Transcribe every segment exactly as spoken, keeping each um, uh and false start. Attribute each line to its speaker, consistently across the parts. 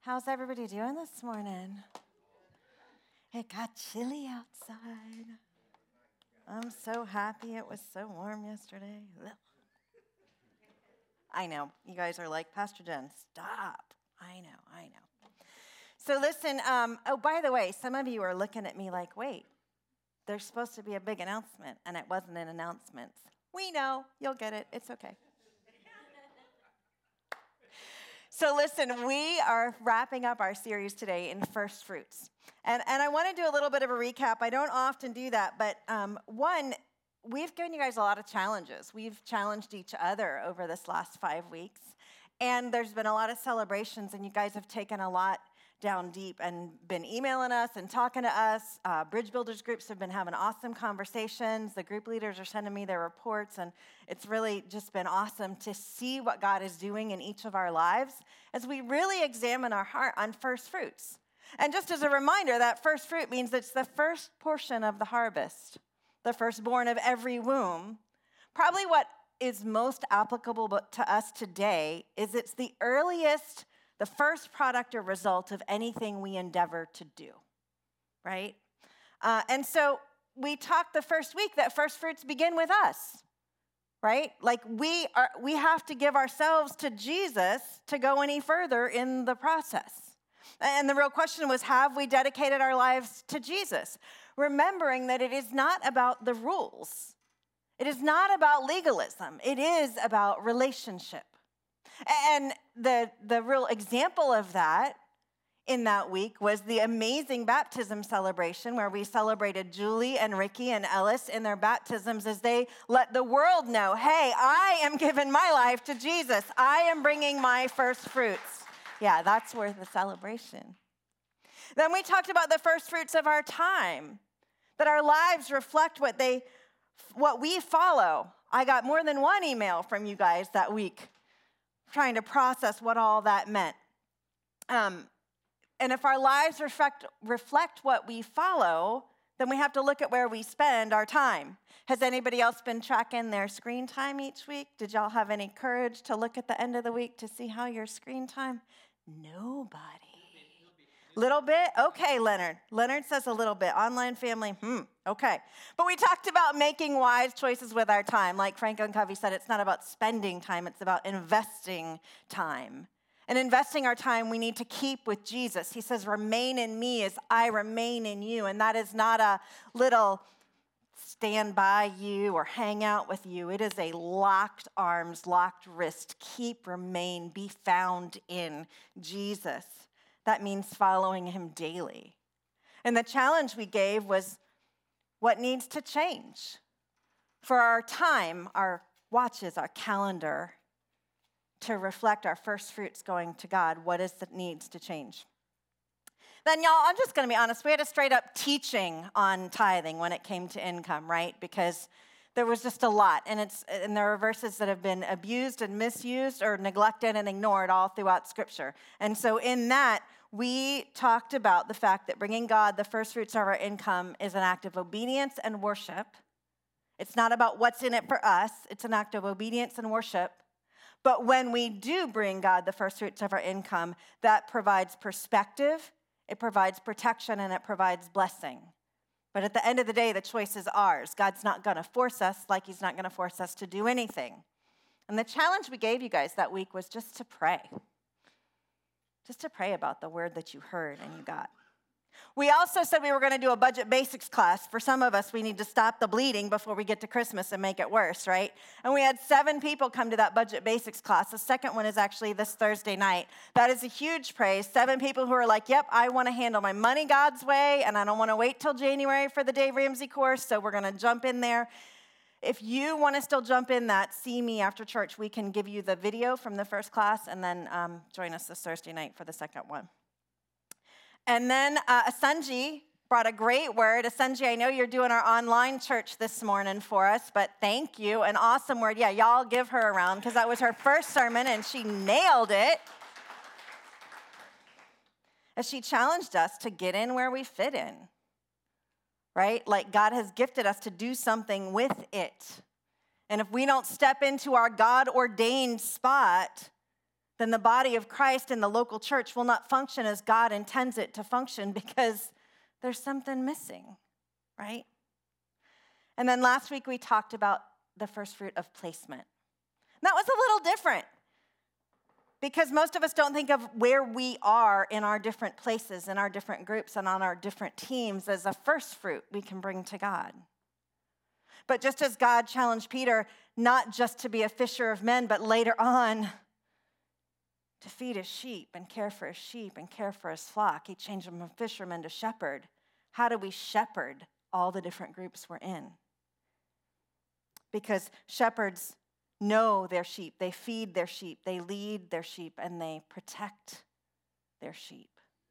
Speaker 1: How's everybody doing this morning? It got chilly outside. I'm so happy it was so warm yesterday. Ugh. I know. You guys are like, Pastor Jen, stop. I know, I know. So listen, um, oh, by the way, some of you are looking at me like, wait, there's supposed to be a big announcement, and it wasn't an announcement. We know. You'll get it. It's okay. So listen, we are wrapping up our series today in First Fruits. And, and I want to do a little bit of a recap. I don't often do that, but um, one, we've given you guys a lot of challenges. We've challenged each other over this last five weeks. And there's been a lot of celebrations, and you guys have taken a lot down deep and been emailing us and talking to us. Uh, Bridge Builders groups have been having awesome conversations. The group leaders are sending me their reports, and it's really just been awesome to see what God is doing in each of our lives as we really examine our heart on first fruits. And just as a reminder, that first fruit means it's the first portion of the harvest, the firstborn of every womb. Probably what is most applicable to us today is it's the earliest the first product or result of anything we endeavor to do, right? Uh, and so we talked the first week that first fruits begin with us, right? Like we are, we have to give ourselves to Jesus to go any further in the process. And the real question was, have we dedicated our lives to Jesus? Remembering that it is not about the rules. It is not about legalism. It is about relationship. And the, the real example of that in that week was the amazing baptism celebration where we celebrated Julie and Ricky and Ellis in their baptisms as they let the world know, hey, I am giving my life to Jesus. I am bringing my first fruits. Yeah, that's worth the celebration. Then we talked about the first fruits of our time, that our lives reflect what they, what we follow. I got more than one email from you guys that week trying to process what all that meant. Um, and if our lives reflect, reflect what we follow, then we have to look at where we spend our time. Has anybody else been tracking their screen time each week? Did y'all have any courage to look at the end of the week to see how your screen time? Nobody. Little bit? Okay, Leonard. Leonard says a little bit. Online family, hmm, okay. But we talked about making wise choices with our time. Like Frank and Covey said, it's not about spending time, it's about investing time. And investing our time, we need to keep with Jesus. He says, remain in me as I remain in you. And that is not a little stand by you or hang out with you. It is a locked arms, locked wrist. Keep, remain, be found in Jesus. That means following him daily. And the challenge we gave was what needs to change for our time, our watches, our calendar, to reflect our first fruits going to God. What is that needs to change? Then, y'all, I'm just going to be honest. We had a straight up teaching on tithing when it came to income, right? Because there was just a lot. And it's and there are verses that have been abused and misused or neglected and ignored all throughout Scripture. And so in that, we talked about the fact that bringing God the first fruits of our income is an act of obedience and worship. It's not about what's in it for us. It's an act of obedience and worship. But when we do bring God the first fruits of our income, that provides perspective, it provides protection, and it provides blessing. But at the end of the day, the choice is ours. God's not going to force us like he's not going to force us to do anything. And the challenge we gave you guys that week was just to pray. Just to pray about the word that you heard and you got. We also said we were going to do a budget basics class. For some of us, we need to stop the bleeding before we get to Christmas and make it worse, right? And we had seven people come to that budget basics class. The second one is actually this Thursday night. That is a huge praise. Seven people who are like, yep, I want to handle my money God's way, and I don't want to wait till January for the Dave Ramsey course, so we're going to jump in there. If you want to still jump in that, see me after church. We can give you the video from the first class, and then um, join us this Thursday night for the second one. And then uh, Asunji brought a great word. Asunji, I know you're doing our online church this morning for us, but thank you. An awesome word. Yeah, y'all give her a round because that was her first sermon, and she nailed it. As she challenged us to get in where we fit in, right? Like God has gifted us to do something with it. And if we don't step into our God-ordained spot, then the body of Christ in the local church will not function as God intends it to function because there's something missing, right? And then last week we talked about the first fruit of placement. That was a little different because most of us don't think of where we are in our different places, in our different groups, and on our different teams as a first fruit we can bring to God. But just as God challenged Peter not just to be a fisher of men, but later on to feed his sheep and care for his sheep and care for his flock, he changed him from fisherman to shepherd. How do we shepherd all the different groups we're in? Because shepherds know their sheep, they feed their sheep, they lead their sheep, and they protect their sheep.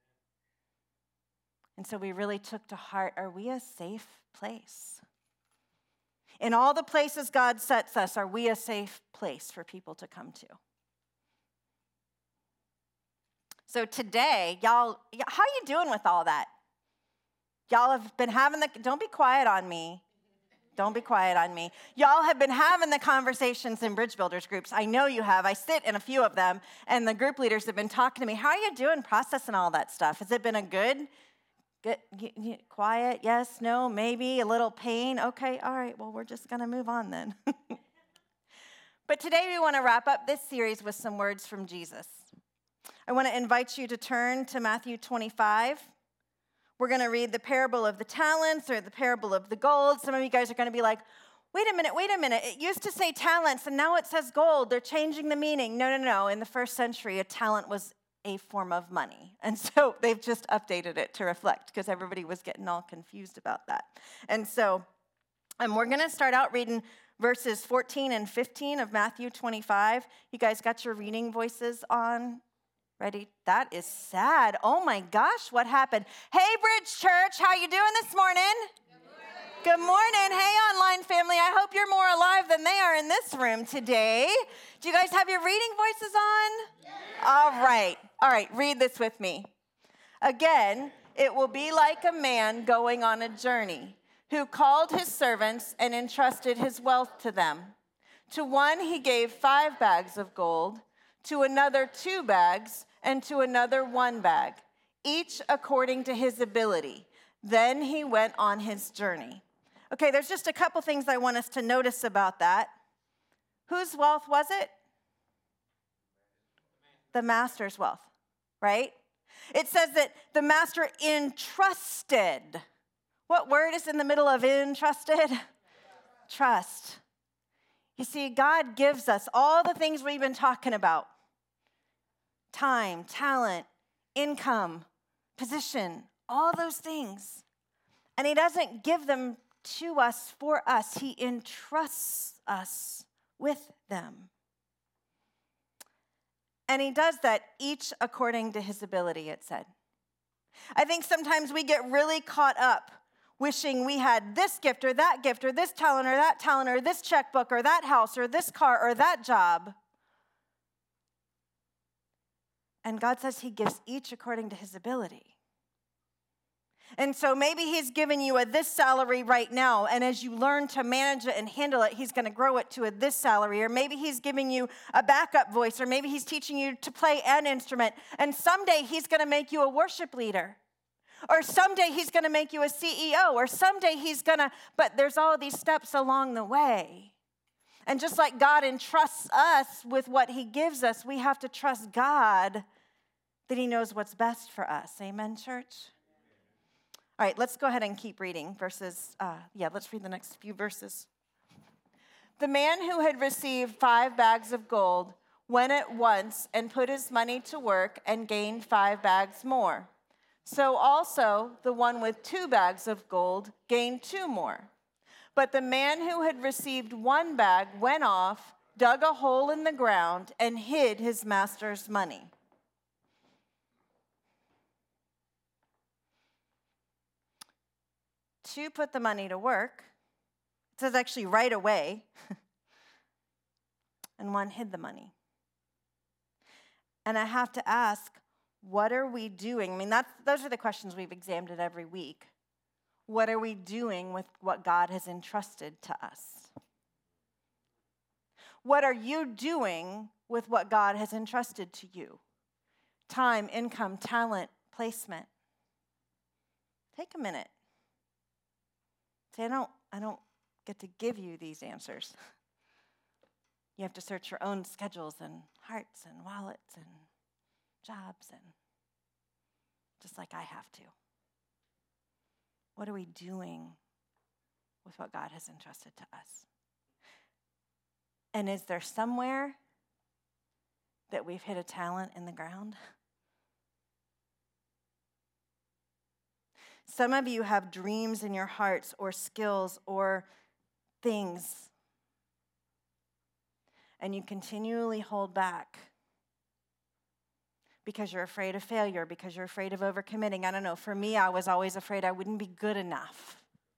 Speaker 1: And so we really took to heart, are we a safe place? In all the places God sets us, are we a safe place for people to come to? So today, y'all, how you doing with all that? Y'all have been having the, don't be quiet on me. Don't be quiet on me. Y'all have been having the conversations in Bridge Builders groups. I know you have. I sit in a few of them, and the group leaders have been talking to me. How are you doing processing all that stuff? Has it been a good, good, quiet, yes, no, maybe, a little pain? Okay, all right, well, we're just going to move on then. But today we want to wrap up this series with some words from Jesus. I want to invite you to turn to Matthew twenty-five. We're going to read the parable of the talents or the parable of the gold. Some of you guys are going to be like, wait a minute, wait a minute. It used to say talents, and now it says gold. They're changing the meaning. No, no, no. In the first century, a talent was a form of money. And so they've just updated it to reflect because everybody was getting all confused about that. And so um, we're going to start out reading verses fourteen and fifteen of Matthew twenty-five. You guys got your reading voices on? Ready? That is sad. Oh my gosh, what happened? Hey, Bridge Church, how you doing this morning? Good morning. Good morning. Hey, online family. I hope you're more alive than they are in this room today. Do you guys have your reading voices on? Yes. All right. All right, read this with me. Again, it will be like a man going on a journey who called his servants and entrusted his wealth to them. To one he gave five bags of gold, to another two bags, and to another one bag, each according to his ability. Then he went on his journey. Okay, there's just a couple things I want us to notice about that. Whose wealth was it? The master's wealth, right? It says that the master entrusted. What word is in the middle of entrusted? Trust. You see, God gives us all the things we've been talking about. Time, talent, income, position, all those things. And he doesn't give them to us for us. He entrusts us with them. And he does that each according to his ability, it said. I think sometimes we get really caught up wishing we had this gift or that gift or this talent or that talent or this checkbook or that house or this car or that job. And God says he gives each according to his ability. And so maybe he's giving you a this salary right now, and as you learn to manage it and handle it, he's going to grow it to a this salary. Or maybe he's giving you a backup voice, or maybe he's teaching you to play an instrument, and someday he's going to make you a worship leader. Or someday he's going to make you a C E O, or someday he's going to, but there's all these steps along the way. And just like God entrusts us with what he gives us, we have to trust God that he knows what's best for us. Amen, church? All right, let's go ahead and keep reading verses. Uh, yeah, let's read the next few verses. The man who had received five bags of gold went at once and put his money to work and gained five bags more. So also the one with two bags of gold gained two more. But the man who had received one bag went off, dug a hole in the ground, and hid his master's money. Two put the money to work. It says actually right away. And one hid the money. And I have to ask, what are we doing? I mean, that's, those are the questions we've examined every week. What are we doing with what God has entrusted to us? What are you doing with what God has entrusted to you? Time, income, talent, placement. Take a minute. Say, I don't, I don't get to give you these answers. You have to search your own schedules and hearts and wallets and jobs, and just like I have to. What are we doing with what God has entrusted to us? And is there somewhere that we've hit a talent in the ground? Some of you have dreams in your hearts or skills or things, and you continually hold back because you're afraid of failure, because you're afraid of overcommitting. I don't know. For me, I was always afraid I wouldn't be good enough.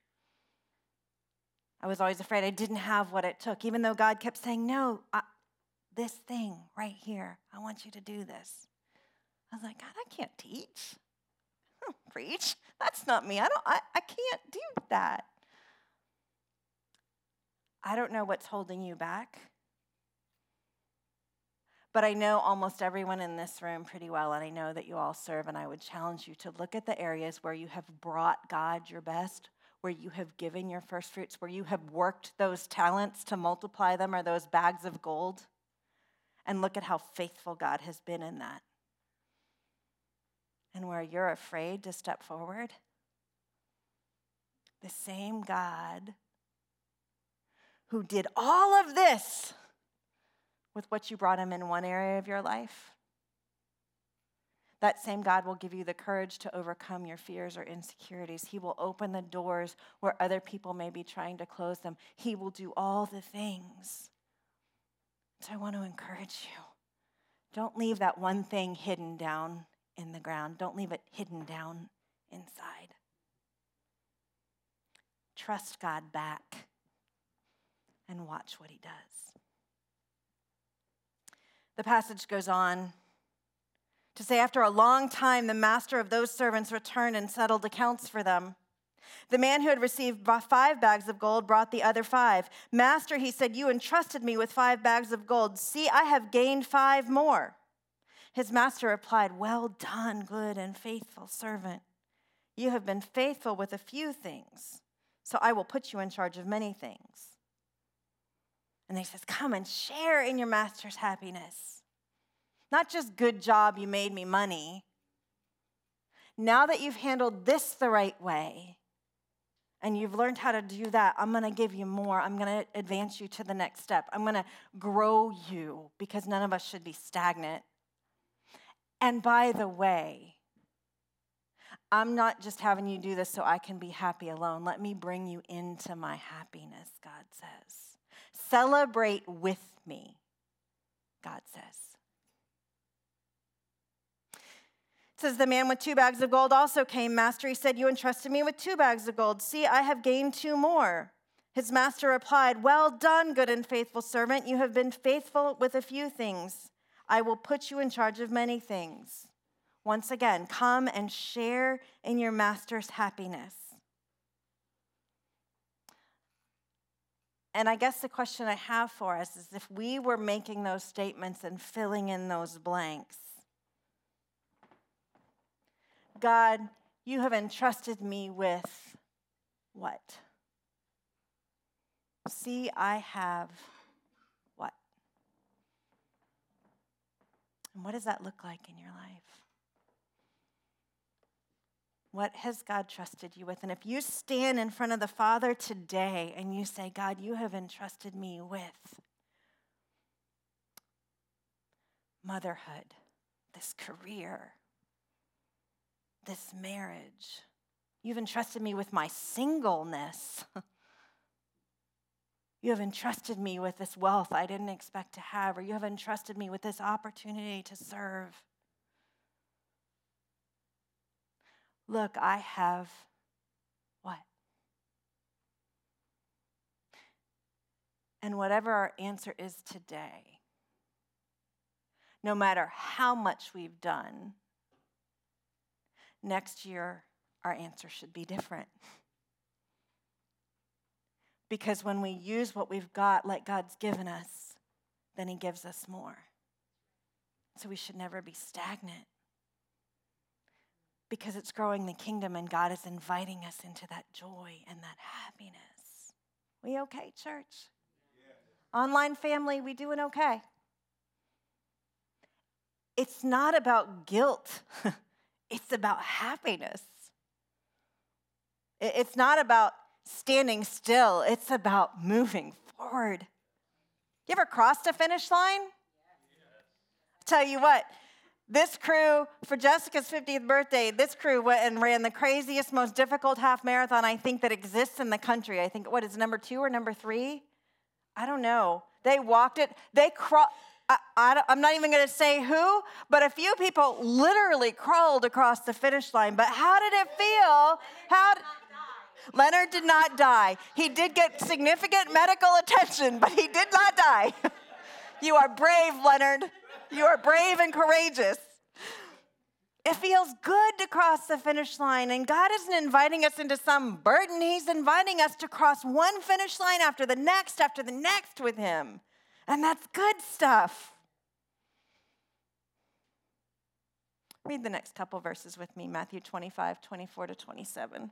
Speaker 1: I was always afraid I didn't have what it took, even though God kept saying, no, I, this thing right here, I want you to do this. I was like, God, I can't teach. I don't preach. That's not me. I don't. I, I can't do that. I don't know what's holding you back, but I know almost everyone in this room pretty well, and I know that you all serve, and I would challenge you to look at the areas where you have brought God your best, where you have given your first fruits, where you have worked those talents to multiply them, or those bags of gold, and look at how faithful God has been in that. And where you're afraid to step forward, the same God who did all of this with what you brought him in one area of your life, that same God will give you the courage to overcome your fears or insecurities. He will open the doors where other people may be trying to close them. He will do all the things. So I want to encourage you. Don't leave that one thing hidden down in the ground. Don't leave it hidden down inside. Trust God back and watch what he does. The passage goes on to say, after a long time, the master of those servants returned and settled accounts for them. The man who had received five bags of gold brought the other five. Master, he said, you entrusted me with five bags of gold. See, I have gained five more. His master replied, well done, good and faithful servant. You have been faithful with a few things, so I will put you in charge of many things. And he says, come and share in your master's happiness. Not just good job, you made me money. Now that you've handled this the right way, and you've learned how to do that, I'm going to give you more. I'm going to advance you to the next step. I'm going to grow you, because none of us should be stagnant. And by the way, I'm not just having you do this so I can be happy alone. Let me bring you into my happiness, God says. Celebrate with me, God says. It says, the man with two bags of gold also came. Master, he said, you entrusted me with two bags of gold. See, I have gained two more. His master replied, well done, good and faithful servant. You have been faithful with a few things. I will put you in charge of many things. Once again, come and share in your master's happiness. And I guess the question I have for us is, if we were making those statements and filling in those blanks, God, you have entrusted me with what? See, I have what? And what does that look like in your life? What has God trusted you with? And if you stand in front of the Father today and you say, God, you have entrusted me with motherhood, this career, this marriage. You've entrusted me with my singleness. You have entrusted me with this wealth I didn't expect to have, or you have entrusted me with this opportunity to serve. Look, I have what? And whatever our answer is today, no matter how much we've done, next year our answer should be different. Because when we use what we've got like God's given us, then he gives us more. So we should never be stagnant because it's growing the kingdom and God is inviting us into that joy and that happiness. We okay, church? Yeah. Online family, we doing okay? It's not about guilt. It's about happiness. It's not about standing still. It's about moving forward. You ever crossed a finish line? Tell you what, this crew, for Jessica's fiftieth birthday, this crew went and ran the craziest, most difficult half marathon I think that exists in the country. I think, what is it, number two or number three? I don't know. They walked it. They crawled. I, I I'm not even going to say who, but a few people literally crawled across the finish line. But how did it feel? How did, Leonard did not die. He did get significant medical attention, but he did not die. You are brave, Leonard. You are brave and courageous. It feels good to cross the finish line, and God isn't inviting us into some burden. He's inviting us to cross one finish line after the next, after the next with him. And that's good stuff. Read the next couple verses with me, Matthew twenty-five, twenty-four to twenty-seven.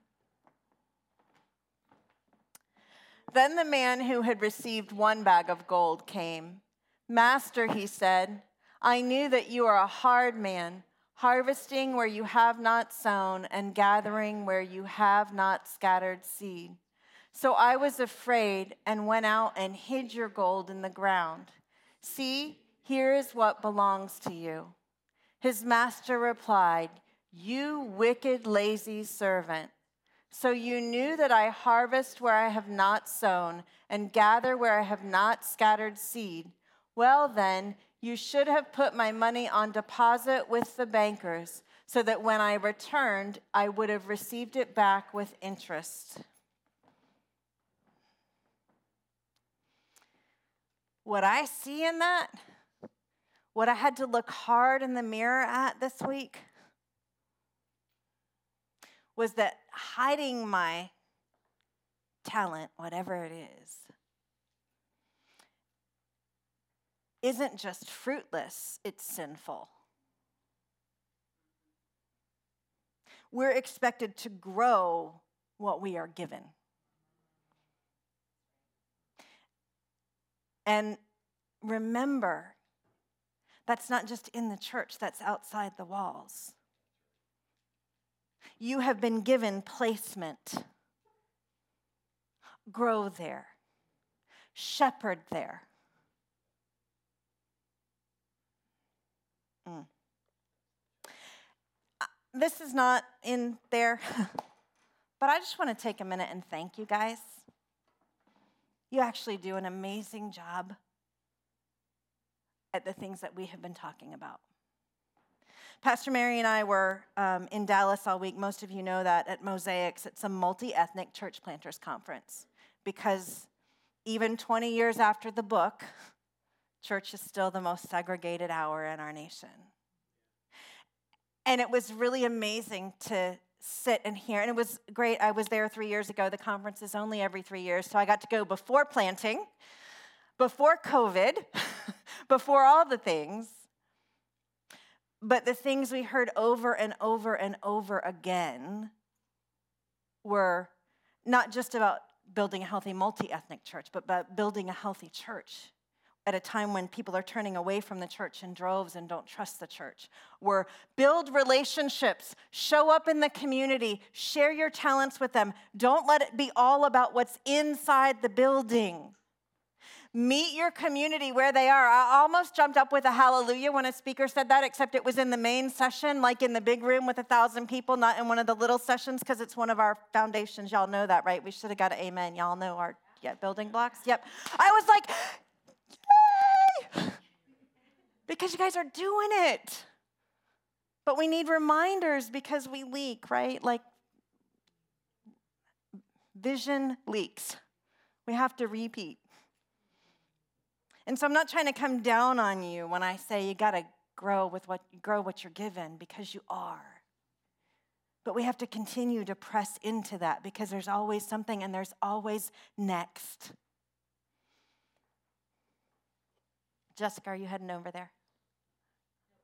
Speaker 1: Then the man who had received one bag of gold came. Master, he said, I knew that you are a hard man, harvesting where you have not sown and gathering where you have not scattered seed. So I was afraid and went out and hid your gold in the ground. See, here is what belongs to you. His master replied, you wicked, lazy servant. So you knew that I harvest where I have not sown and gather where I have not scattered seed. Well then, you should have put my money on deposit with the bankers so that when I returned, I would have received it back with interest. What I see in that, what I had to look hard in the mirror at this week, was that hiding my talent, whatever it is, isn't just fruitless, it's sinful. We're expected to grow what we are given. And remember, that's not just in the church, that's outside the walls. You have been given placement. Grow there. Shepherd there. Mm. This is not in there, but I just want to take a minute and thank you guys. You actually do an amazing job at the things that we have been talking about. Pastor Mary and I were um, in Dallas all week. Most of you know that at Mosaics. It's a multi-ethnic church planters conference because even twenty years after the book, church is still the most segregated hour in our nation. And it was really amazing to sit and hear. And it was great. I was there three years ago. The conference is only every three years. So I got to go before planting, before COVID, before all the things. But the things we heard over and over and over again were not just about building a healthy multi-ethnic church, but about building a healthy church at a time when people are turning away from the church in droves and don't trust the church. We're build relationships, show up in the community, share your talents with them. Don't let it be all about what's inside the building. Meet your community where they are. I almost jumped up with a hallelujah when a speaker said that, except it was in the main session, like in the big room with a thousand people, not in one of the little sessions, because it's one of our foundations. Y'all know that, right? We should have got an amen. Y'all know our yeah, building blocks? Yep. I was like, yay! Because you guys are doing it. But we need reminders because we leak, right? Like vision leaks. We have to repeat. And so I'm not trying to come down on you when I say you got to grow with what grow what you're given, because you are. But we have to continue to press into that because there's always something and there's always next. Jessica, are you heading over there?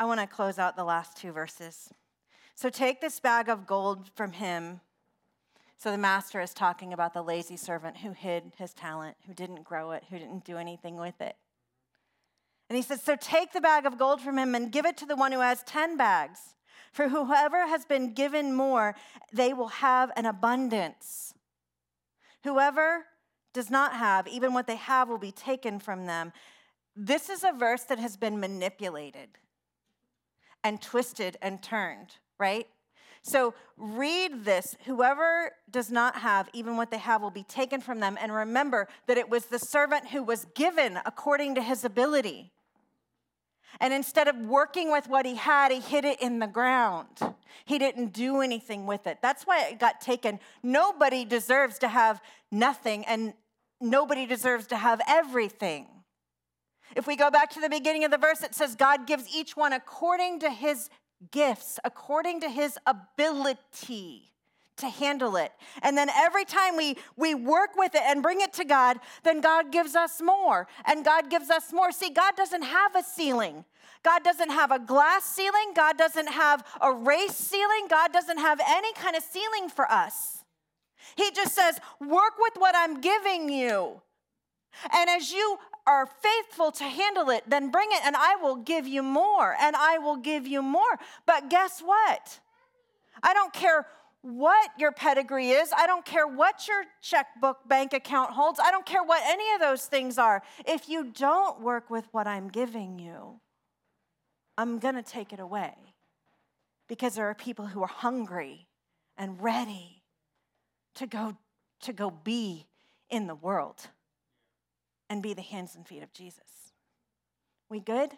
Speaker 1: I want to close out the last two verses. So take this bag of gold from him. So the master is talking about the lazy servant who hid his talent, who didn't grow it, who didn't do anything with it. And he says, so take the bag of gold from him and give it to the one who has ten bags. For whoever has been given more, they will have an abundance. Whoever does not have, even what they have will be taken from them. This is a verse that has been manipulated and twisted and turned, right? So read this. Whoever does not have, even what they have will be taken from them. And remember that it was the servant who was given according to his ability. And instead of working with what he had, he hid it in the ground. He didn't do anything with it. That's why it got taken. Nobody deserves to have nothing, and nobody deserves to have everything. If we go back to the beginning of the verse, it says God gives each one according to his gifts, according to his ability to handle it. And then every time we, we work with it and bring it to God, then God gives us more, and God gives us more. See, God doesn't have a ceiling. God doesn't have a glass ceiling. God doesn't have a race ceiling. God doesn't have any kind of ceiling for us. He just says, work with what I'm giving you. And as you are faithful to handle it, then bring it, and I will give you more, and I will give you more. But guess what? I don't care what your pedigree is. I don't care what your checkbook bank account holds. I don't care what any of those things are. If you don't work with what I'm giving you, I'm going to take it away, because there are people who are hungry and ready to go to go be in the world and be the hands and feet of Jesus. We good?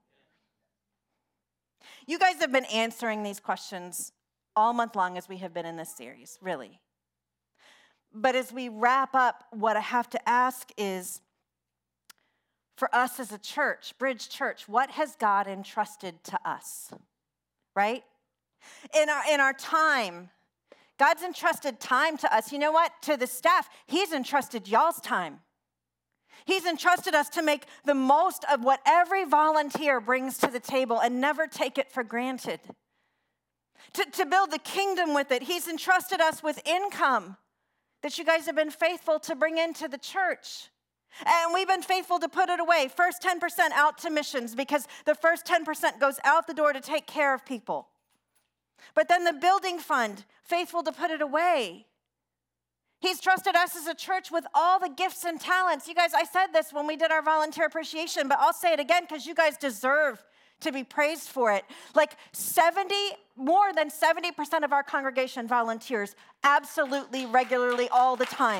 Speaker 1: You guys have been answering these questions all month long as we have been in this series, really. But as we wrap up, what I have to ask is, for us as a church, Bridge Church, what has God entrusted to us, right? In our, in our time, God's entrusted time to us. You know what? To the staff, he's entrusted y'all's time. He's entrusted us to make the most of what every volunteer brings to the table and never take it for granted. To, to build the kingdom with it. He's entrusted us with income that you guys have been faithful to bring into the church. And we've been faithful to put it away. First ten percent out to missions, because the first ten percent goes out the door to take care of people. But then the building fund, faithful to put it away. He's trusted us as a church with all the gifts and talents. You guys, I said this when we did our volunteer appreciation, but I'll say it again because you guys deserve to be praised for it. Like seventy, more than seventy percent of our congregation volunteers absolutely, regularly, all the time.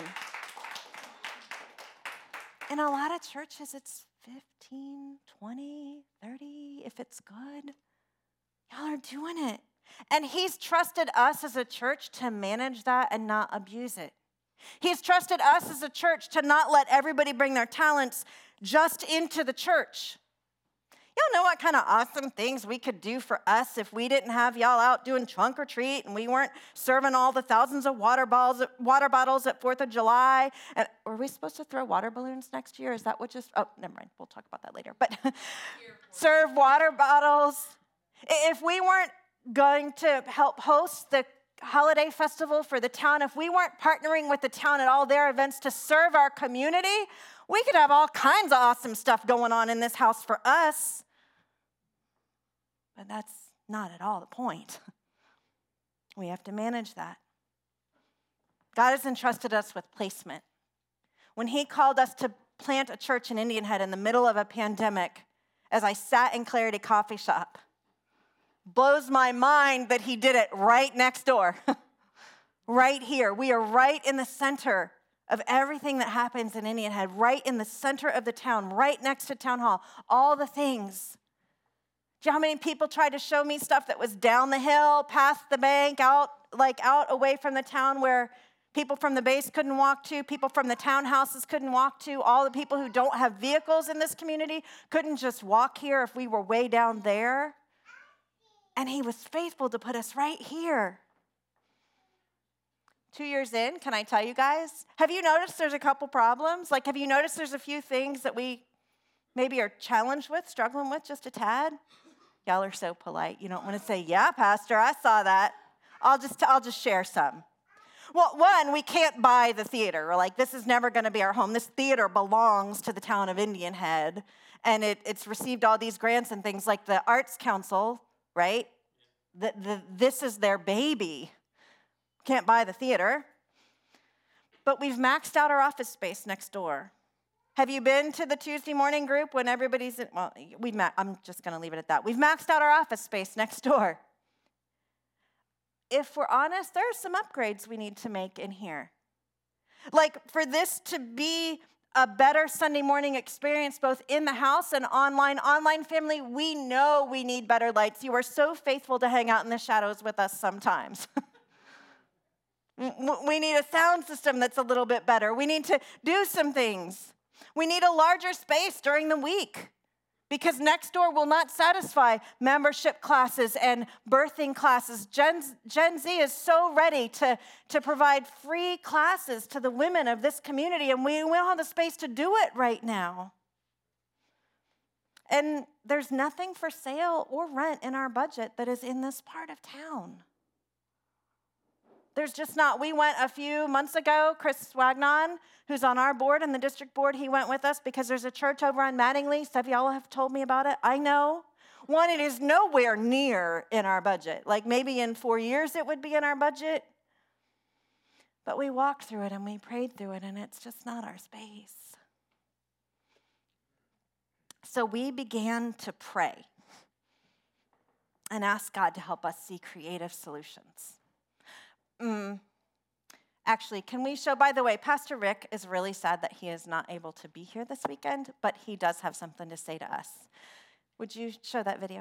Speaker 1: In a lot of churches, it's fifteen, twenty, thirty, if it's good. Y'all are doing it. And he's trusted us as a church to manage that and not abuse it. He's trusted us as a church to not let everybody bring their talents just into the church. Y'all know what kind of awesome things we could do for us if we didn't have y'all out doing trunk or treat and we weren't serving all the thousands of water balls, water bottles at fourth of July. And were we supposed to throw water balloons next year? Is that what just, oh, never mind. We'll talk about that later. But serve water bottles. If we weren't going to help host the holiday festival for the town, if we weren't partnering with the town at all their events to serve our community, we could have all kinds of awesome stuff going on in this house for us. But that's not at all the point. We have to manage that. God has entrusted us with placement. When he called us to plant a church in Indian Head in the middle of a pandemic, as I sat in Clarity Coffee Shop, blows my mind that he did it right next door, right here. We are right in the center of everything that happens in Indian Head, right in the center of the town, right next to Town Hall, all the things. Do you know how many people tried to show me stuff that was down the hill, past the bank, out, like out away from the town where people from the base couldn't walk to, people from the townhouses couldn't walk to, all the people who don't have vehicles in this community couldn't just walk here if we were way down there. And he was faithful to put us right here. Two years in, can I tell you guys? Have you noticed there's a couple problems? Like, have you noticed there's a few things that we maybe are challenged with, struggling with just a tad? Y'all are so polite. You don't want to say, yeah, Pastor, I saw that. I'll just, I'll just share some. Well, one, we can't buy the theater. We're like, this is never going to be our home. This theater belongs to the town of Indian Head, and it, it's received all these grants and things like the Arts Council, right? The, the, this is their baby. Can't buy the theater. But we've maxed out our office space next door. Have you been to the Tuesday morning group when everybody's in, well, we've ma- I'm just going to leave it at that. We've maxed out our office space next door. If we're honest, there are some upgrades we need to make in here. Like for this to be a better Sunday morning experience, both in the house and online. Online family, we know we need better lights. You are so faithful to hang out in the shadows with us sometimes. We need a sound system that's a little bit better. We need to do some things. We need a larger space during the week because next door will not satisfy membership classes and birthing classes. Gen, Gen Z is so ready to, to provide free classes to the women of this community, and we, we don't have the space to do it right now. And there's nothing for sale or rent in our budget that is in this part of town. There's just not. We went a few months ago, Chris Swagnon, who's on our board and the district board, he went with us because there's a church over on Mattingly. Some of y'all have told me about it. I know. One, it is nowhere near in our budget. Like maybe in four years it would be in our budget. But we walked through it and we prayed through it, and it's just not our space. So we began to pray and ask God to help us see creative solutions. Mm. Actually, can we show, by the way, Pastor Rick is really sad that he is not able to be here this weekend, but he does have something to say to us. Would you show that video?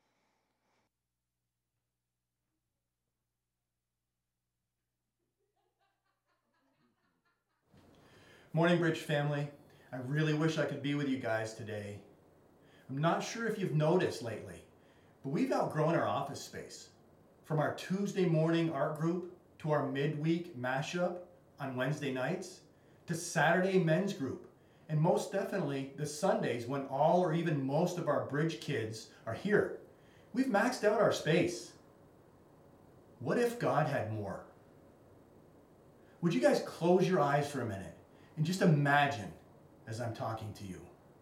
Speaker 2: Morning, Bridge family. I really wish I could be with you guys today. I'm not sure if you've noticed lately, but we've outgrown our office space. From our Tuesday morning art group to our midweek mashup on Wednesday nights, to Saturday men's group, and most definitely the Sundays when all or even most of our Bridge kids are here. We've maxed out our space. What if God had more? Would you guys close your eyes for a minute and just imagine as I'm talking to you?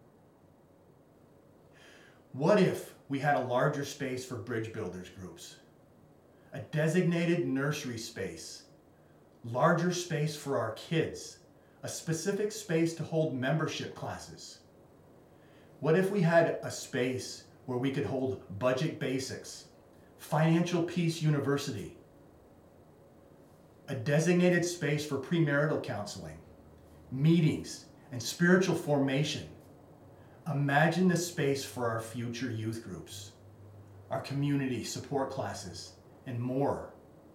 Speaker 2: What if we had a larger space for Bridge Builders groups? A designated nursery space, larger space for our kids, a specific space to hold membership classes. What if we had a space where we could hold budget basics, Financial Peace University, a designated space for premarital counseling, meetings, and spiritual formation? Imagine the space for our future youth groups, our community support classes, and more.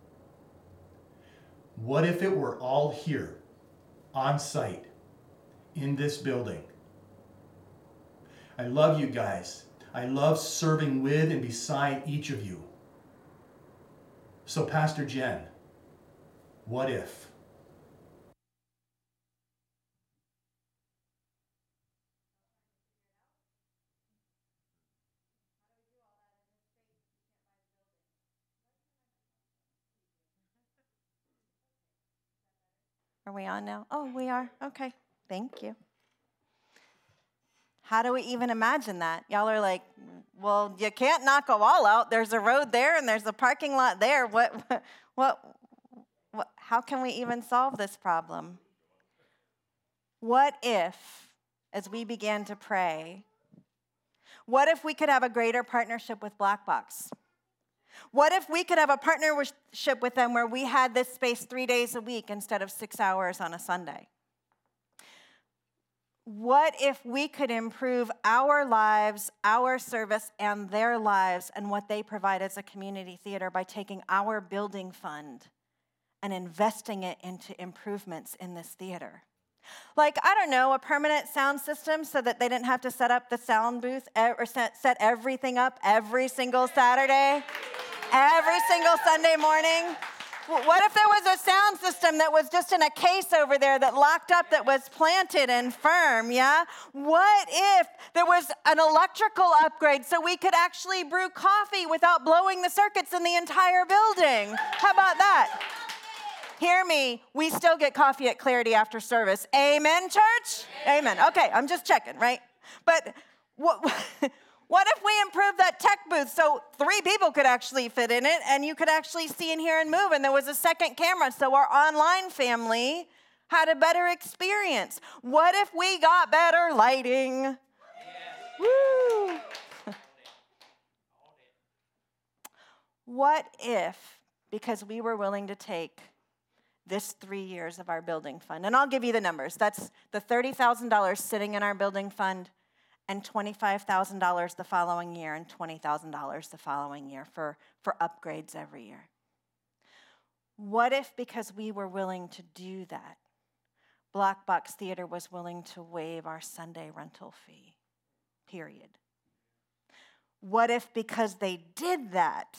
Speaker 2: What if it were all here, on site, in this building? I love you guys. I love serving with and beside each of you. So Pastor Jen, what if?
Speaker 1: Are we on now? Oh, we are? Okay. Thank you. How do we even imagine that? Y'all are like, well, you can't knock a wall out. There's a road there and there's a parking lot there. What, what, what, how can we even solve this problem? What if, as we began to pray, what if we could have a greater partnership with Black Box? What if we could have a partnership with them where we had this space three days a week instead of six hours on a Sunday? What if we could improve our lives, our service, and their lives and what they provide as a community theater by taking our building fund and investing it into improvements in this theater? Like, I don't know, a permanent sound system so that they didn't have to set up the sound booth or set, set everything up every single Saturday, every single Sunday morning. What if there was a sound system that was just in a case over there that locked up, that was planted and firm, yeah? What if there was an electrical upgrade so we could actually brew coffee without blowing the circuits in the entire building? How about that? Hear me, we still get coffee at Clarity after service. Amen, church? Amen. Amen. Okay, I'm just checking, right? But what... What if we improved that tech booth so three people could actually fit in it and you could actually see and hear and move, and there was a second camera so our online family had a better experience? What if we got better lighting? Yes. Woo! What if, because we were willing to take this three years of our building fund, and I'll give you the numbers. That's the thirty thousand dollars sitting in our building fund, and twenty-five thousand dollars the following year, and twenty thousand dollars the following year for, for upgrades every year. What if, because we were willing to do that, Black Box Theater was willing to waive our Sunday rental fee, period? What if, because they did that,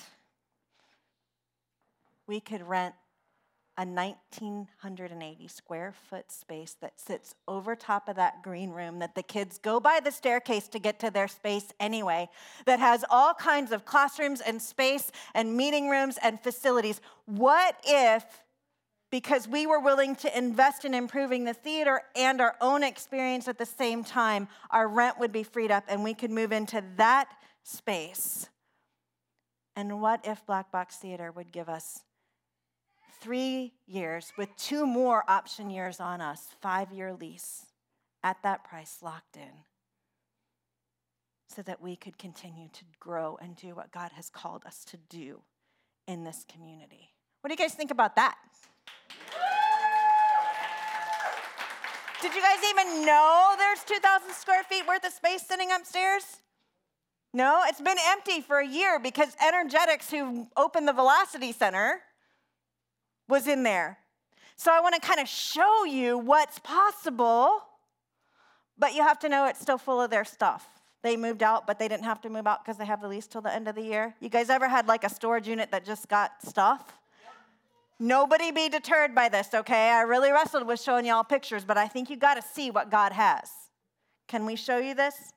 Speaker 1: we could rent a one thousand nine hundred eighty square foot space that sits over top of that green room that the kids go by the staircase to get to their space anyway, that has all kinds of classrooms and space and meeting rooms and facilities? What if, because we were willing to invest in improving the theater and our own experience at the same time, our rent would be freed up and we could move into that space? And what if Black Box Theater would give us three years with two more option years on us, five-year lease at that price locked in, so that we could continue to grow and do what God has called us to do in this community? What do you guys think about that? Did you guys even know there's two thousand square feet worth of space sitting upstairs? No, it's been empty for a year because Energetics, who opened the Velocity Center, was in there. So I want to kind of show you what's possible, but you have to know it's still full of their stuff. They moved out, but they didn't have to move out because they have the lease till the end of the year. You guys ever had like a storage unit that just got stuff? Nobody be deterred by this, okay? I really wrestled with showing y'all pictures, but I think you got to see what God has. Can we show you this?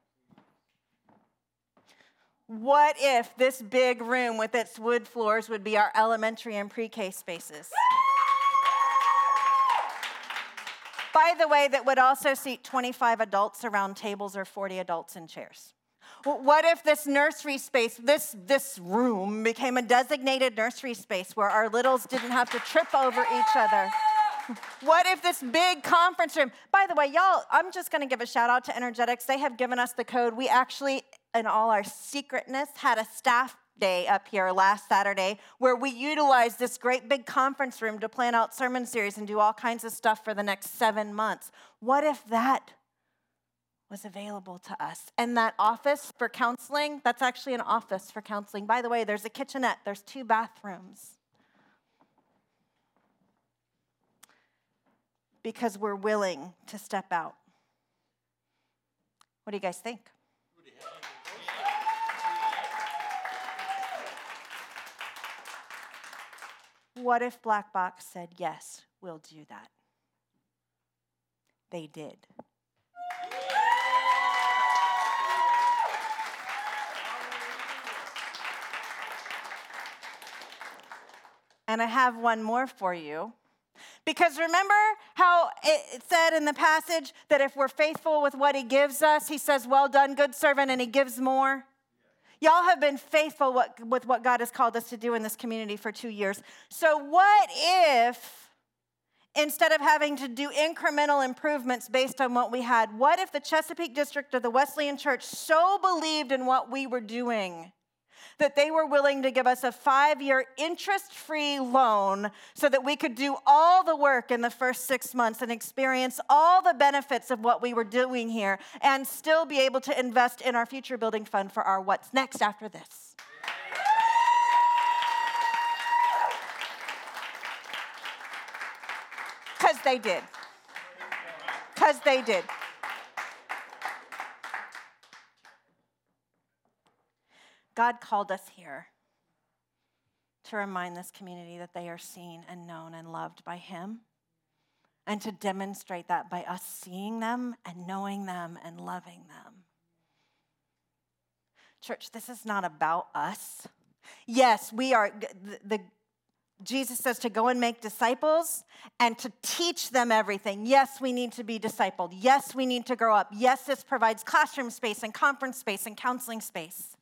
Speaker 1: What if this big room with its wood floors would be our elementary and pre-K spaces? By the way, that would also seat twenty-five adults around tables or forty adults in chairs. What if this nursery space, this, this room, became a designated nursery space where our littles didn't have to trip over each other? What if this big conference room, by the way, y'all, I'm just going to give a shout out to Energetics. They have given us the code. We actually, in all our secretness, had a staff day up here last Saturday where we utilized this great big conference room to plan out sermon series and do all kinds of stuff for the next seven months. What if that was available to us? And that office for counseling, that's actually an office for counseling. By the way, there's a kitchenette, there's two bathrooms. Because we're willing to step out. What do you guys think? What if Black Box said, yes, we'll do that? They did. And I have one more for you. Because remember how it said in the passage that if we're faithful with what he gives us, he says, well done, good servant, and he gives more? Y'all have been faithful with what God has called us to do in this community for two years. So what if, instead of having to do incremental improvements based on what we had, what if the Chesapeake District of the Wesleyan Church so believed in what we were doing that they were willing to give us a five-year interest-free loan so that we could do all the work in the first six months and experience all the benefits of what we were doing here and still be able to invest in our future building fund for our what's next after this? Because they did. Because they did. God called us here to remind this community that they are seen and known and loved by him, and to demonstrate that by us seeing them and knowing them and loving them. Church, this is not about us. Yes, we are, the, the Jesus says to go and make disciples and to teach them everything. Yes, we need to be discipled. Yes, we need to grow up. Yes, this provides classroom space and conference space and counseling space.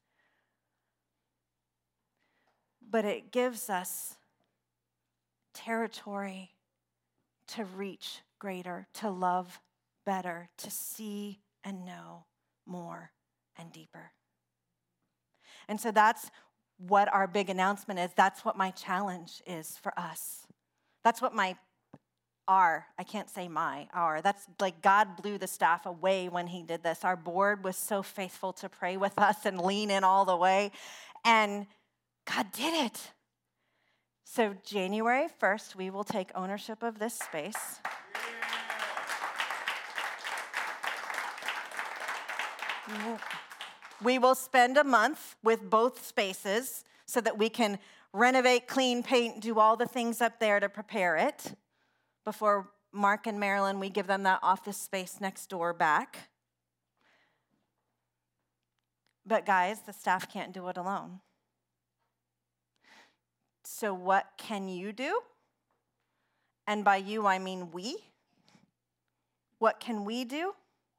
Speaker 1: But it gives us territory to reach greater, to love better, to see and know more and deeper. And so that's what our big announcement is. That's what my challenge is for us. That's what my, our, I can't say my, our. That's like God blew the staff away when he did this. Our board was so faithful to pray with us and lean in all the way. And God did it. So January first, we will take ownership of this space. We will spend a month with both spaces so that we can renovate, clean, paint, do all the things up there to prepare it before Mark and Marilyn, we give them that office space next door back. But guys, the staff can't do it alone. So what can you do? And by you, I mean we. What can we do?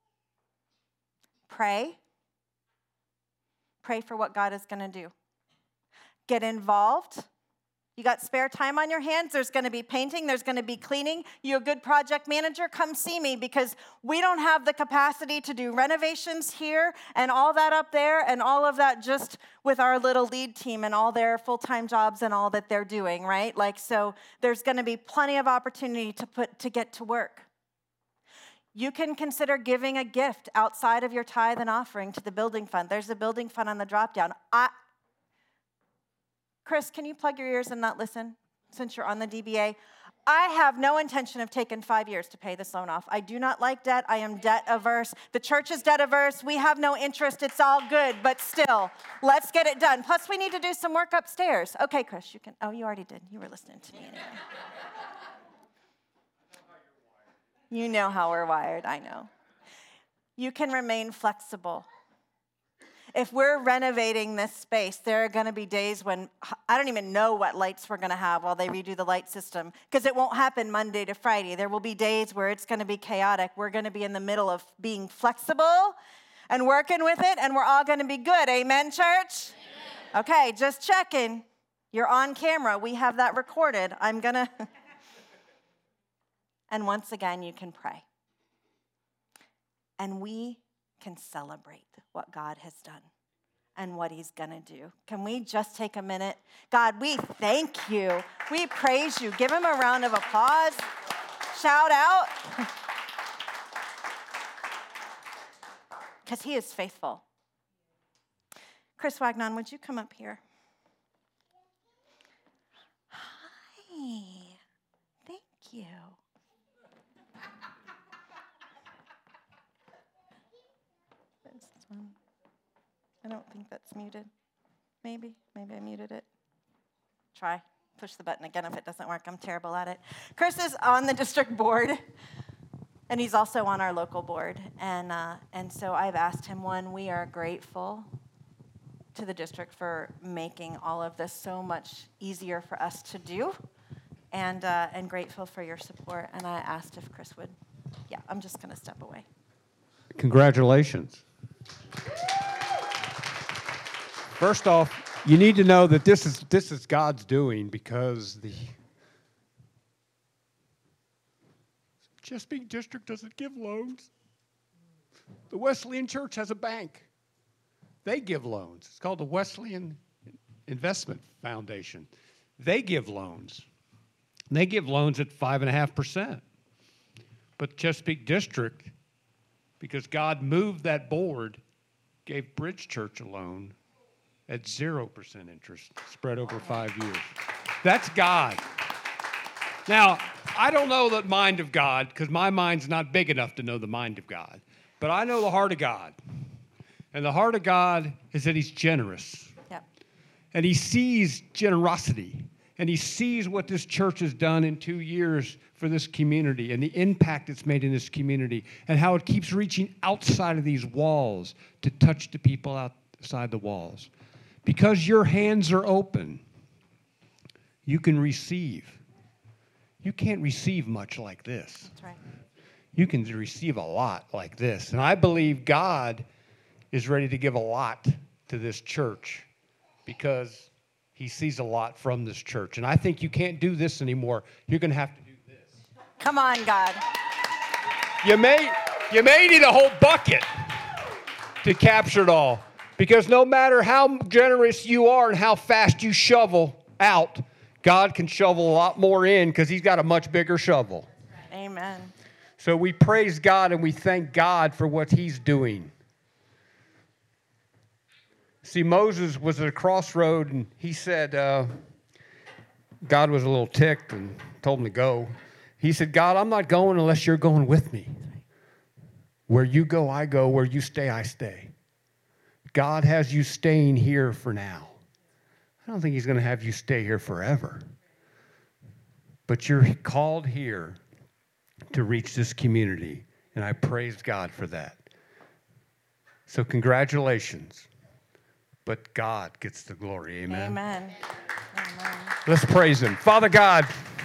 Speaker 1: Pray. Pray for what God is going to do. Get involved. You got spare time on your hands? There's going to be painting. There's going to be cleaning. You're a good project manager? Come see me, because we don't have the capacity to do renovations here and all that up there and all of that just with our little lead team and all their full-time jobs and all that they're doing, right? Like, so there's going to be plenty of opportunity to put to get to work. You can consider giving a gift outside of your tithe and offering to the building fund. There's a building fund on the drop-down. I, Chris, can you plug your ears and not listen since you're on the D B A? I have no intention of taking five years to pay this loan off. I do not like debt. I am debt averse. The church is debt averse. We have no interest. It's all good, but still, let's get it done. Plus, we need to do some work upstairs. Okay, Chris, you can. Oh, you already did. You were listening to me anyway. You know how we're wired, I know. You can remain flexible. If we're renovating this space, there are going to be days when I don't even know what lights we're going to have while they redo the light system, because it won't happen Monday to Friday. There will be days where it's going to be chaotic. We're going to be in the middle of being flexible and working with it, and we're all going to be good. Amen, church? Amen. Okay, just checking. You're on camera. We have that recorded. I'm going to... And once again, you can pray. And we can celebrate what God has done and what he's going to do. Can we just take a minute? God, we thank you. We praise you. Give him a round of applause. Shout out. Because he is faithful. Chris Wagnon, would you come up here? Hi. Thank you. I don't think that's muted. Maybe. Maybe I muted it. Try. Push the button again if it doesn't work. I'm terrible at it. Chris is on the district board, and he's also on our local board. And uh, and so I've asked him, one, we are grateful to the district for making all of this so much easier for us to do, and uh, and grateful for your support. And I asked if Chris would. Yeah, I'm just going to step away.
Speaker 3: Congratulations. First off, you need to know that this is this is God's doing, because the Chesapeake District doesn't give loans. The Wesleyan Church has a bank. They give loans. It's called the Wesleyan Investment Foundation. They give loans. They give loans at five and a half percent. But Chesapeake District, because God moved that board, gave Bridge Church a loan at zero percent interest, spread over five years. That's God. Now, I don't know the mind of God, because my mind's not big enough to know the mind of God. But I know the heart of God. And the heart of God is that he's generous.
Speaker 1: Yep.
Speaker 3: and he sees generosity, and he sees what this church has done in two years for this community and the impact it's made in this community and how it keeps reaching outside of these walls to touch the people outside the walls. Because your hands are open, you can receive. You can't receive much like this.
Speaker 1: That's right.
Speaker 3: You can receive a lot like this. And I believe God is ready to give a lot to this church because he sees a lot from this church. And I think you can't do this anymore. You're going to have to do this.
Speaker 1: Come on, God.
Speaker 3: You may, you may need a whole bucket to capture it all. Because no matter how generous you are and how fast you shovel out, God can shovel a lot more in because he's got a much bigger shovel.
Speaker 1: Amen.
Speaker 3: So we praise God and we thank God for what he's doing. See, Moses was at a crossroad and he said, uh, God was a little ticked and told him to go. He said, God, I'm not going unless you're going with me. Where you go, I go. Where you stay, I stay. God has you staying here for now. I don't think he's going to have you stay here forever. But you're called here to reach this community, and I praise God for that. So congratulations. But God gets the glory. Amen.
Speaker 1: Amen. Amen.
Speaker 3: Let's praise him. Father God,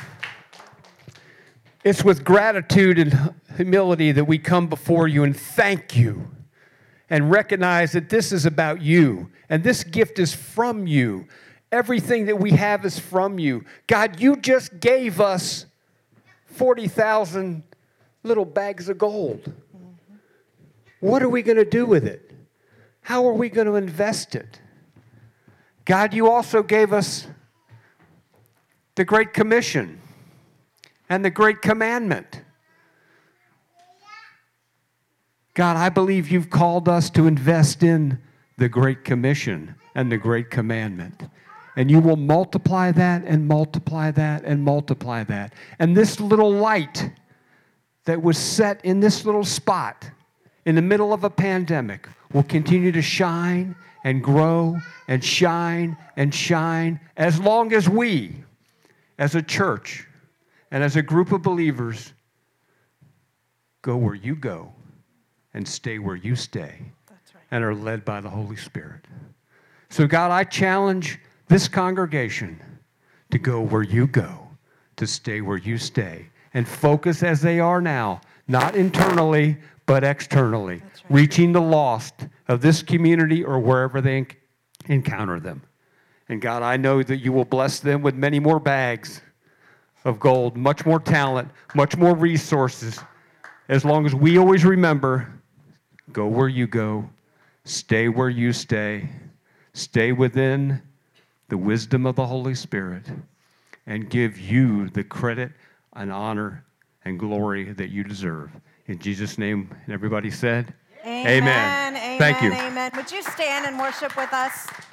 Speaker 3: it's with gratitude and humility that we come before you and thank you and recognize that this is about you and this gift is from you. Everything that we have is from you. God, you just gave us forty thousand little bags of gold. Mm-hmm. What are we going to do with it? How are we going to invest it? God, you also gave us the Great Commission and the Great Commandment. God, I believe you've called us to invest in the Great Commission and the Great Commandment. And you will multiply that and multiply that and multiply that. And this little light that was set in this little spot in the middle of a pandemic will continue to shine and grow and shine and shine as long as we, as a church and as a group of believers, go where you go and stay where you stay.
Speaker 1: That's right.
Speaker 3: And are led by the Holy Spirit. So God, I challenge this congregation to go where you go, to stay where you stay, and focus as they are now, not internally, but externally,
Speaker 1: right.
Speaker 3: reaching the lost of this community or wherever they enc- encounter them. And God, I know that you will bless them with many more bags of gold, much more talent, much more resources, as long as we always remember, go where you go, stay where you stay, stay within the wisdom of the Holy Spirit, and give you the credit and honor and glory that you deserve. In Jesus' name, everybody said,
Speaker 1: Amen.
Speaker 3: Amen.
Speaker 1: Amen.
Speaker 3: Thank you.
Speaker 1: Amen. Would you stand and worship with us?